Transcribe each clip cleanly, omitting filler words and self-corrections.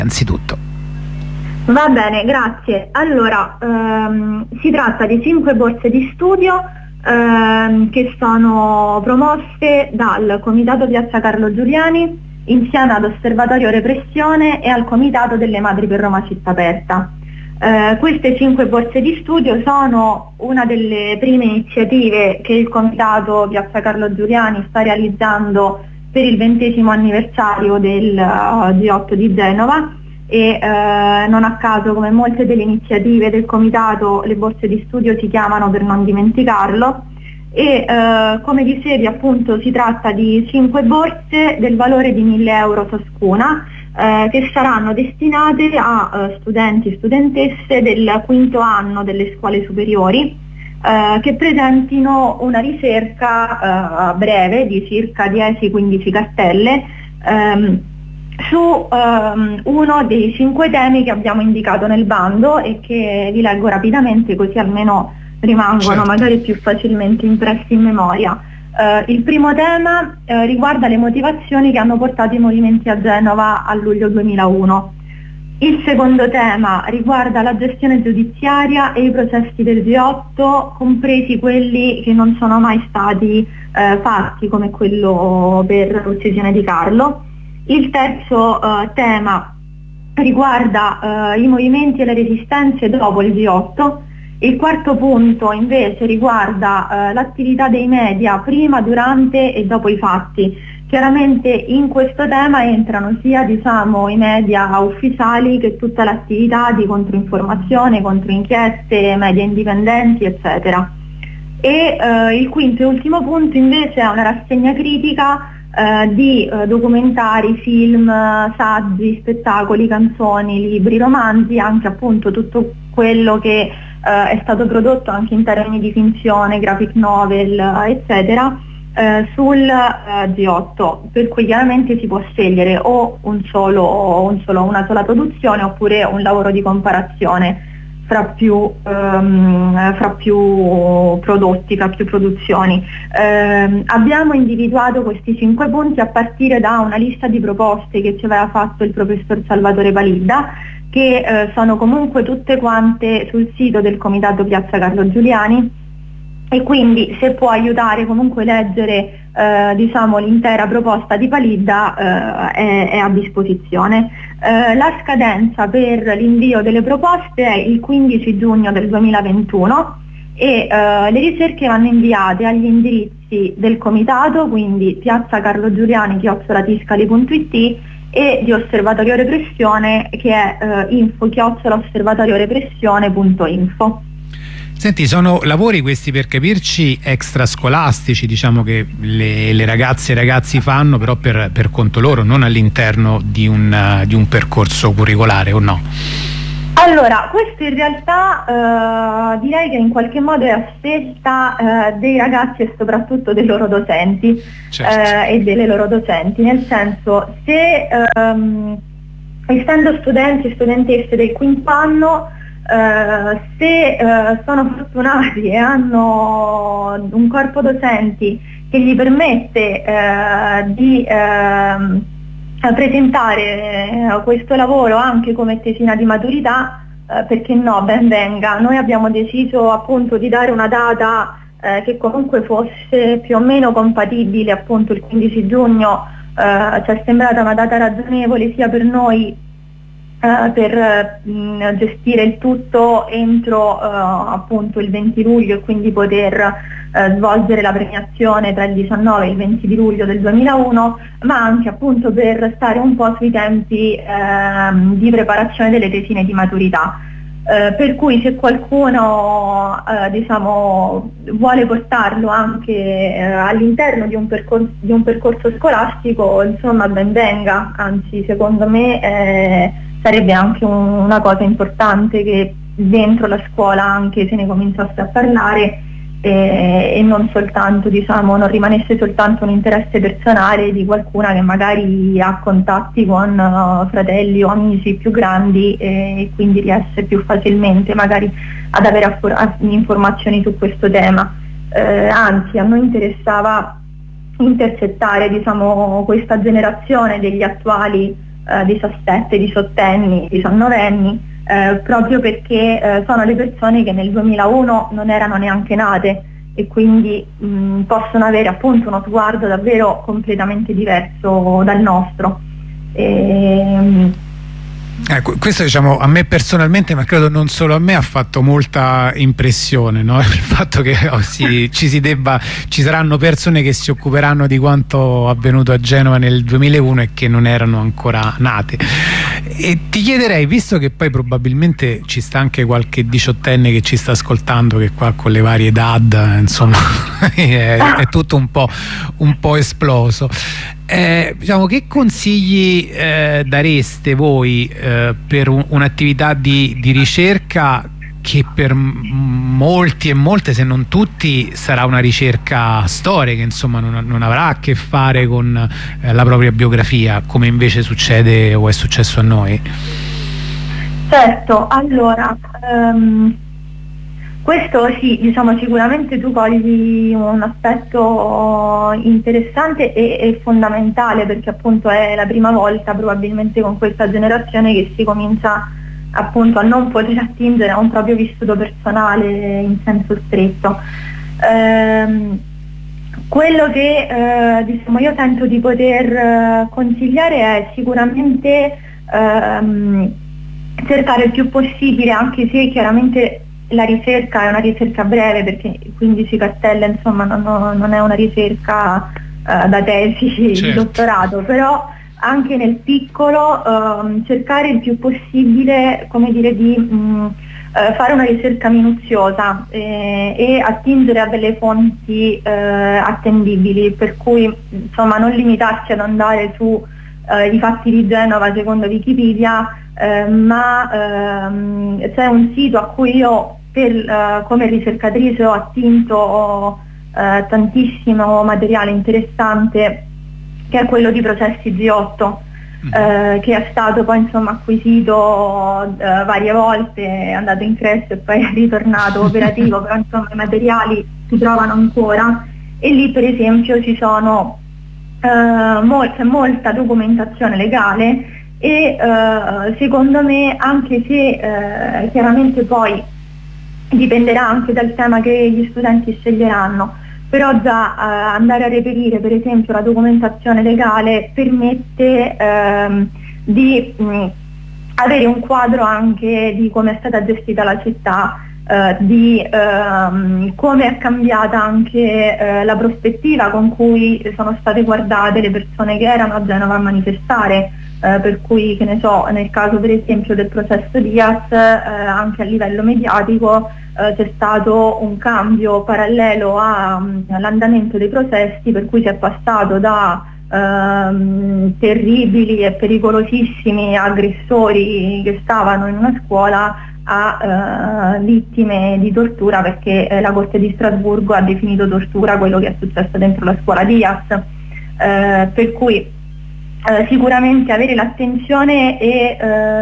anzitutto. Va bene, grazie. Allora, si tratta di 5 borse di studio che sono promosse dal Comitato Piazza Carlo Giuliani insieme ad Osservatorio Repressione e al Comitato delle Madri per Roma Città Aperta. Queste 5 borse di studio sono una delle prime iniziative che il Comitato Piazza Carlo Giuliani sta realizzando per il 20° anniversario del G8 di Genova e non a caso, come molte delle iniziative del Comitato, le borse di studio si chiamano per non dimenticarlo. E come dicevi, appunto, si tratta di 5 borse del valore di 1.000 euro ciascuna che saranno destinate a studenti e studentesse del 5° anno delle scuole superiori che presentino una ricerca breve di circa 10-15 cartelle su uno dei 5 temi che abbiamo indicato nel bando e che vi leggo rapidamente, così almeno rimangono magari più facilmente impressi in memoria. Il primo tema riguarda le motivazioni che hanno portato i movimenti a Genova a luglio 2001. Il secondo tema riguarda la gestione giudiziaria e i processi del G8, compresi quelli che non sono mai stati fatti, come quello per l'uccisione di Carlo. Il terzo tema riguarda i movimenti e le resistenze dopo il G8. Il quarto punto invece riguarda l'attività dei media prima, durante e dopo i fatti. Chiaramente in questo tema entrano sia i media ufficiali che tutta l'attività di controinformazione, controinchieste, media indipendenti, eccetera. E il quinto e ultimo punto invece è una rassegna critica di documentari, film, saggi, spettacoli, canzoni, libri, romanzi, anche appunto tutto quello che è stato prodotto anche in termini di finzione, graphic novel, eccetera, sul G8, per cui chiaramente si può scegliere o una sola produzione oppure un lavoro di comparazione fra più prodotti, fra più produzioni. Abbiamo individuato questi 5 punti a partire da una lista di proposte che ci aveva fatto il professor Salvatore Palidda, che sono comunque tutte quante sul sito del Comitato Piazza Carlo Giuliani, e quindi se può aiutare comunque leggere l'intera proposta di Palidda è a disposizione. La scadenza per l'invio delle proposte è il 15 giugno del 2021 e le ricerche vanno inviate agli indirizzi del Comitato, quindi piazzacarlogiuliani@tiscali.it, e di Osservatorio Repressione, che è info@osservatoriorepressione.info. Senti, sono lavori questi, per capirci, extrascolastici, diciamo, che le ragazze e i ragazzi fanno però per conto loro, non all'interno di un percorso curricolare, o no? Allora, questo in realtà direi che in qualche modo è a scelta dei ragazzi e soprattutto dei loro docenti, certo, e delle loro docenti, nel senso, se essendo studenti e studentesse del 5° anno, se sono fortunati e hanno un corpo docenti che gli permette di presentare questo lavoro anche come tesina di maturità, perché no, ben venga. Noi abbiamo deciso appunto di dare una data che comunque fosse più o meno compatibile, appunto il 15 giugno ci è sembrata una data ragionevole sia per noi per gestire il tutto entro appunto il 20 luglio e quindi poter svolgere la premiazione tra il 19 e il 20 di luglio del 2001, ma anche appunto per stare un po' sui tempi di preparazione delle tesine di maturità. Per cui se qualcuno vuole portarlo anche all'interno di un percorso scolastico, insomma, ben venga, anzi secondo me sarebbe anche una cosa importante che dentro la scuola anche se ne cominciasse a parlare e non soltanto, non rimanesse soltanto un interesse personale di qualcuna che magari ha contatti con fratelli o amici più grandi e quindi riesce più facilmente magari ad avere informazioni su questo tema. Anzi, a noi interessava intercettare questa generazione degli attuali 17, 18enni, 19enni, proprio perché sono le persone che nel 2001 non erano neanche nate e quindi possono avere appunto uno sguardo davvero completamente diverso dal nostro. Questo, diciamo, a me personalmente, ma credo non solo a me, ha fatto molta impressione, no? Il fatto che ci saranno persone che si occuperanno di quanto avvenuto a Genova nel 2001 e che non erano ancora nate. E ti chiederei, visto che poi probabilmente ci sta anche qualche diciottenne che ci sta ascoltando, che qua con le varie DAD insomma è tutto un po' esploso, diciamo, che consigli dareste voi per un'attività di ricerca che per molti e molte, se non tutti, sarà una ricerca storica, insomma non avrà a che fare con la propria biografia, come invece succede o è successo a noi? Certo, allora questo sì, diciamo, sicuramente tu cogli un aspetto interessante e fondamentale, perché appunto è la prima volta probabilmente con questa generazione che si comincia appunto a non poter attingere a un proprio vissuto personale in senso stretto. Quello che diciamo io tento di poter consigliare è sicuramente cercare il più possibile, anche se chiaramente la ricerca è una ricerca breve, perché 15 cartelle insomma non è una ricerca da tesi di dottorato, però anche nel piccolo cercare il più possibile, come dire, di fare una ricerca minuziosa e attingere a delle fonti attendibili, per cui insomma non limitarsi ad andare su i fatti di Genova secondo Wikipedia, ma c'è un sito a cui io come ricercatrice ho attinto tantissimo materiale interessante, che è quello di Processi G8, che è stato poi insomma acquisito varie volte, è andato in crescita e poi è ritornato operativo, però insomma i materiali si trovano ancora, e lì per esempio ci sono molta documentazione legale e secondo me, anche se chiaramente poi dipenderà anche dal tema che gli studenti sceglieranno, però già andare a reperire per esempio la documentazione legale permette di avere un quadro anche di come è stata gestita la città, di come è cambiata anche la prospettiva con cui sono state guardate le persone che erano a Genova a manifestare, per cui, che ne so, nel caso per esempio del processo Diaz, anche a livello mediatico c'è stato un cambio parallelo all'andamento dei processi, per cui si è passato da terribili e pericolosissimi aggressori che stavano in una scuola a vittime di tortura, perché la Corte di Strasburgo ha definito tortura quello che è successo dentro la scuola Diaz, per cui sicuramente avere l'attenzione e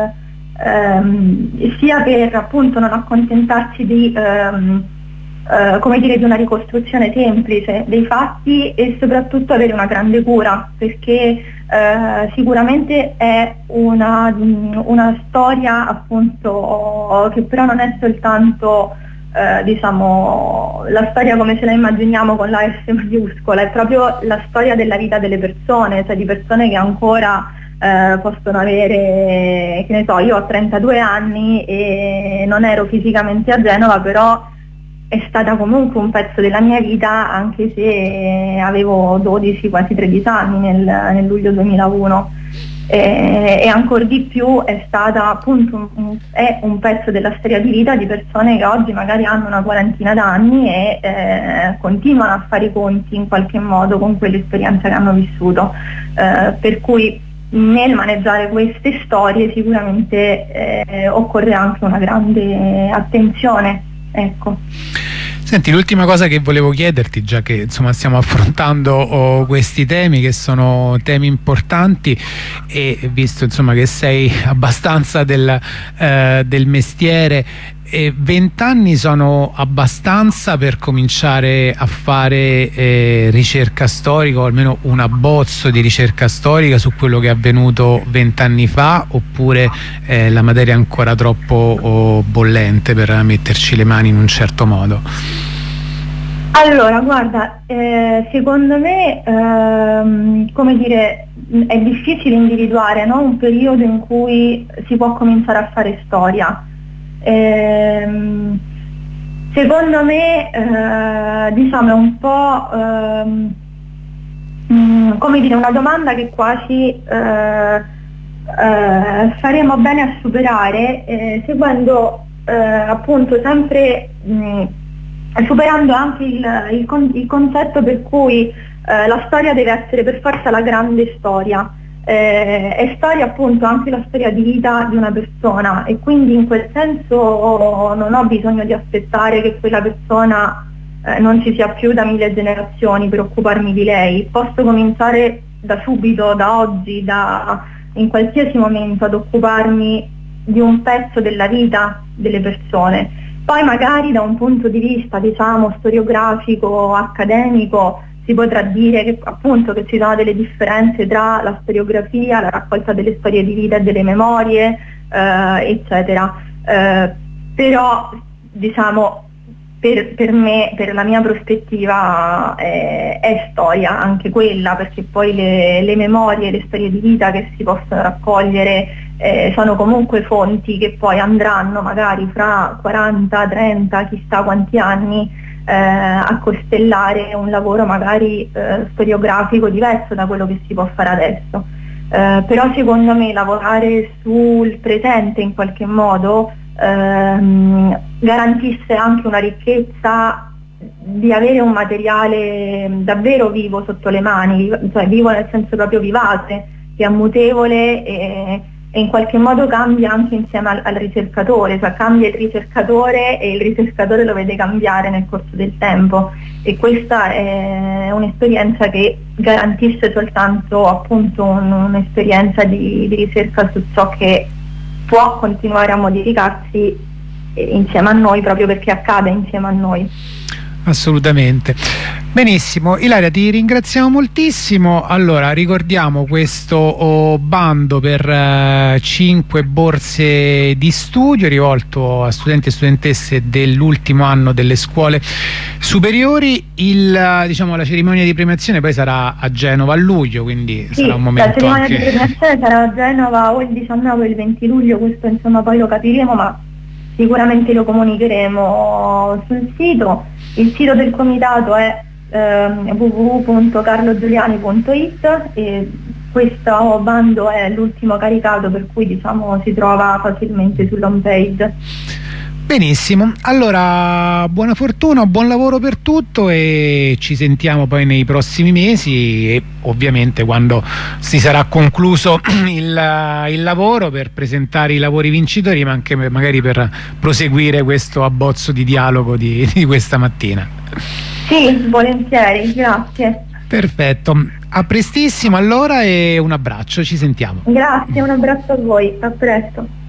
sia per appunto non accontentarsi di come dire, di una ricostruzione semplice dei fatti, e soprattutto avere una grande cura, perché sicuramente è una storia appunto che però non è soltanto diciamo la storia come ce la immaginiamo con la S maiuscola, è proprio la storia della vita delle persone, cioè di persone che ancora possono avere, che ne so, io ho 32 anni e non ero fisicamente a Genova, però è stata comunque un pezzo della mia vita, anche se avevo 12, quasi 13 anni nel luglio 2001, e ancora di più è stata appunto è un pezzo della storia di vita di persone che oggi magari hanno una quarantina d'anni e continuano a fare i conti in qualche modo con quell'esperienza che hanno vissuto, per cui nel maneggiare queste storie sicuramente occorre anche una grande attenzione. Ecco. Senti, l'ultima cosa che volevo chiederti, già che insomma stiamo affrontando questi temi che sono temi importanti, e visto insomma che sei abbastanza del mestiere, E 20 anni sono abbastanza per cominciare a fare ricerca storica, o almeno un abbozzo di ricerca storica su quello che è avvenuto 20 anni fa, oppure la materia è ancora troppo bollente per metterci le mani in un certo modo? Allora, guarda, secondo me, come dire, è difficile individuare, no, un periodo in cui si può cominciare a fare storia. Secondo me, diciamo, è un po' come dire, una domanda che quasi faremo bene a superare, seguendo appunto sempre, superando anche il concetto per cui la storia deve essere per forza la grande storia. È storia appunto anche la storia di vita di una persona, e quindi in quel senso non ho bisogno di aspettare che quella persona non ci sia più da 1000 generazioni per occuparmi di lei. Posso cominciare da subito, da oggi, in qualsiasi momento, ad occuparmi di un pezzo della vita delle persone. Poi magari da un punto di vista, diciamo, storiografico, accademico, si potrà dire che appunto che ci sono delle differenze tra la storiografia, la raccolta delle storie di vita e delle memorie, eccetera. Però, diciamo, per me, per la mia prospettiva, è storia anche quella, perché poi le memorie, le storie di vita che si possono raccogliere sono comunque fonti che poi andranno magari fra 40, 30, chissà quanti anni a costellare un lavoro magari storiografico diverso da quello che si può fare adesso. Però secondo me lavorare sul presente in qualche modo garantisse anche una ricchezza di avere un materiale davvero vivo sotto le mani, cioè vivo nel senso proprio vivace, che è mutevole e in qualche modo cambia anche insieme al ricercatore, cioè cambia il ricercatore e il ricercatore lo vede cambiare nel corso del tempo, e questa è un'esperienza che garantisce soltanto appunto un'esperienza di ricerca su ciò che può continuare a modificarsi insieme a noi, proprio perché accade insieme a noi. Assolutamente. Benissimo, Ilaria, ti ringraziamo moltissimo. Allora, ricordiamo questo bando per 5 borse di studio rivolto a studenti e studentesse dell'ultimo anno delle scuole superiori. Diciamo, la cerimonia di premiazione poi sarà a Genova a luglio, quindi sì, sarà un momento la cerimonia anche... di premiazione sarà a Genova o il 19 o il 20 luglio, questo insomma poi lo capiremo, ma sicuramente lo comunicheremo sul sito. Il sito del comitato è www.carlogiuliani.it e questo bando è l'ultimo caricato, per cui diciamo si trova facilmente sull'home page. Benissimo, allora buona fortuna, buon lavoro per tutto e ci sentiamo poi nei prossimi mesi e ovviamente quando si sarà concluso il lavoro, per presentare i lavori vincitori, ma anche magari per proseguire questo abbozzo di dialogo di questa mattina. Sì, volentieri, grazie. Perfetto, a prestissimo allora e un abbraccio, ci sentiamo. Grazie, un abbraccio a voi, a presto.